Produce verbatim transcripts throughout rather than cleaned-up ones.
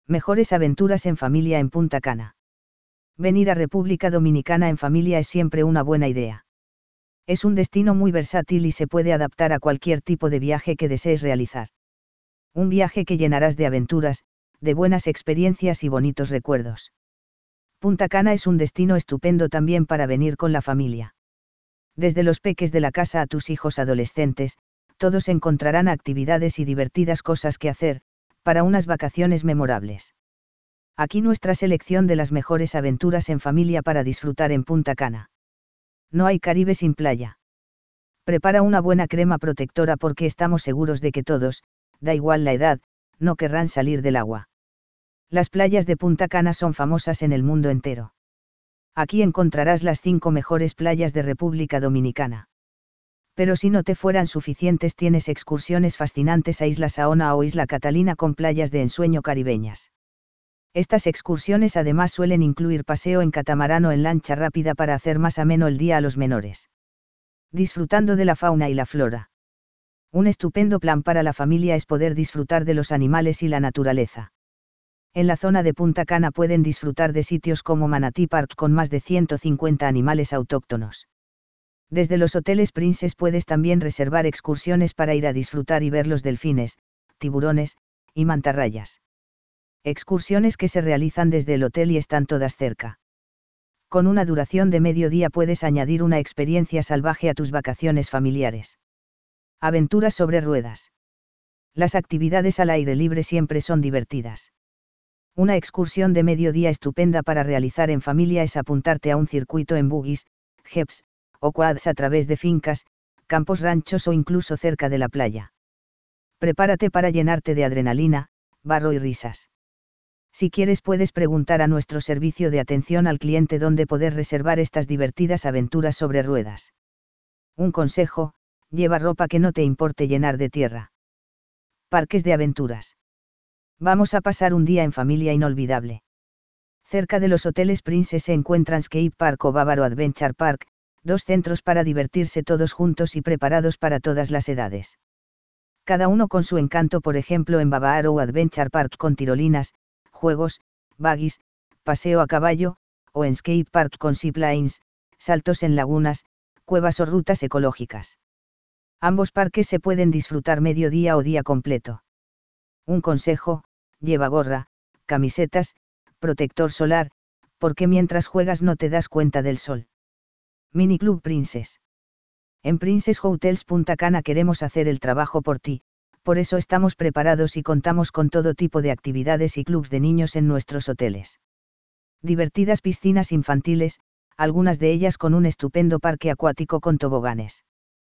Mejores aventuras en familia en Punta Cana. Venir a República Dominicana en familia es siempre una buena idea. Es un destino muy versátil y se puede adaptar a cualquier tipo de viaje que desees realizar. Un viaje que llenarás de aventuras, de buenas experiencias y bonitos recuerdos. Punta Cana es un destino estupendo también para venir con la familia. Desde los peques de la casa a tus hijos adolescentes, todos encontrarán actividades y divertidas cosas que hacer, para unas vacaciones memorables. Aquí nuestra selección de las mejores aventuras en familia para disfrutar en Punta Cana. No hay Caribe sin playa. Prepara una buena crema protectora porque estamos seguros de que todos, da igual la edad, no querrán salir del agua. Las playas de Punta Cana son famosas en el mundo entero. Aquí encontrarás las cinco mejores playas de República Dominicana. Pero si no te fueran suficientes, tienes excursiones fascinantes a Isla Saona o Isla Catalina con playas de ensueño caribeñas. Estas excursiones además suelen incluir paseo en catamarán o en lancha rápida para hacer más ameno el día a los menores. Disfrutando de la fauna y la flora. Un estupendo plan para la familia es poder disfrutar de los animales y la naturaleza. En la zona de Punta Cana pueden disfrutar de sitios como Manatee Park con más de ciento cincuenta animales autóctonos. Desde los hoteles Princess puedes también reservar excursiones para ir a disfrutar y ver los delfines, tiburones, y mantarrayas. Excursiones que se realizan desde el hotel y están todas cerca. Con una duración de medio día puedes añadir una experiencia salvaje a tus vacaciones familiares. Aventuras sobre ruedas. Las actividades al aire libre siempre son divertidas. Una excursión de mediodía estupenda para realizar en familia es apuntarte a un circuito en buggies, jeeps, o quads a través de fincas, campos ranchos o incluso cerca de la playa. Prepárate para llenarte de adrenalina, barro y risas. Si quieres puedes preguntar a nuestro servicio de atención al cliente dónde poder reservar estas divertidas aventuras sobre ruedas. Un consejo, lleva ropa que no te importe llenar de tierra. Parques de aventuras. Vamos a pasar un día en familia inolvidable. Cerca de los hoteles Princess se encuentran Skate Park o Bávaro Adventure Park, dos centros para divertirse todos juntos y preparados para todas las edades. Cada uno con su encanto, por ejemplo en Bávaro Adventure Park con tirolinas, juegos, buggies, paseo a caballo, o en Skate Park con ziplines, saltos en lagunas, cuevas o rutas ecológicas. Ambos parques se pueden disfrutar mediodía o día completo. Un consejo, lleva gorra, camisetas, protector solar, porque mientras juegas no te das cuenta del sol. Mini Club Princess. En Princess Hotels Punta Cana queremos hacer el trabajo por ti, por eso estamos preparados y contamos con todo tipo de actividades y clubs de niños en nuestros hoteles. Divertidas piscinas infantiles, algunas de ellas con un estupendo parque acuático con toboganes.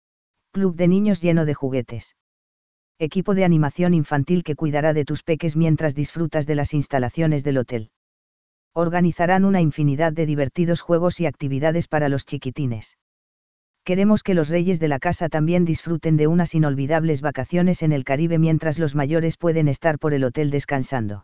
Club de niños lleno de juguetes. Equipo de animación infantil que cuidará de tus peques mientras disfrutas de las instalaciones del hotel. Organizarán una infinidad de divertidos juegos y actividades para los chiquitines. Queremos que los reyes de la casa también disfruten de unas inolvidables vacaciones en el Caribe mientras los mayores pueden estar por el hotel descansando.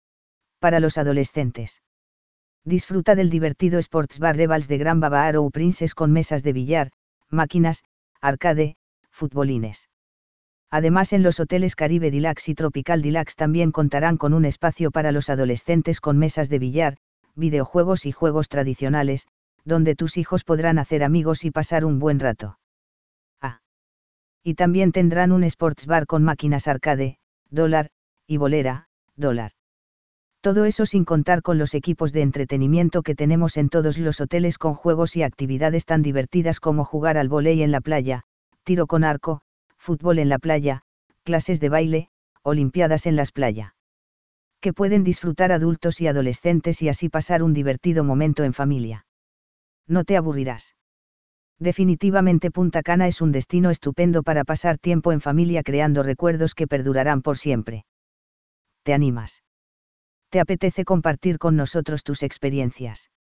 Para los adolescentes. Disfruta del divertido Sports Bar Revals de Gran Bávaro Princess con mesas de billar, máquinas, arcade, futbolines. Además en los hoteles Caribe Deluxe y Tropical Deluxe también contarán con un espacio para los adolescentes con mesas de billar, videojuegos y juegos tradicionales, donde tus hijos podrán hacer amigos y pasar un buen rato. Ah. Y también tendrán un sports bar con máquinas arcade, dólar, y bolera, dólar. Todo eso sin contar con los equipos de entretenimiento que tenemos en todos los hoteles con juegos y actividades tan divertidas como jugar al vóley en la playa, tiro con arco, fútbol en la playa, clases de baile, olimpiadas en las playas. Que pueden disfrutar adultos y adolescentes y así pasar un divertido momento en familia. No te aburrirás. Definitivamente Punta Cana es un destino estupendo para pasar tiempo en familia creando recuerdos que perdurarán por siempre. ¿Te animas? ¿Te apetece compartir con nosotros tus experiencias?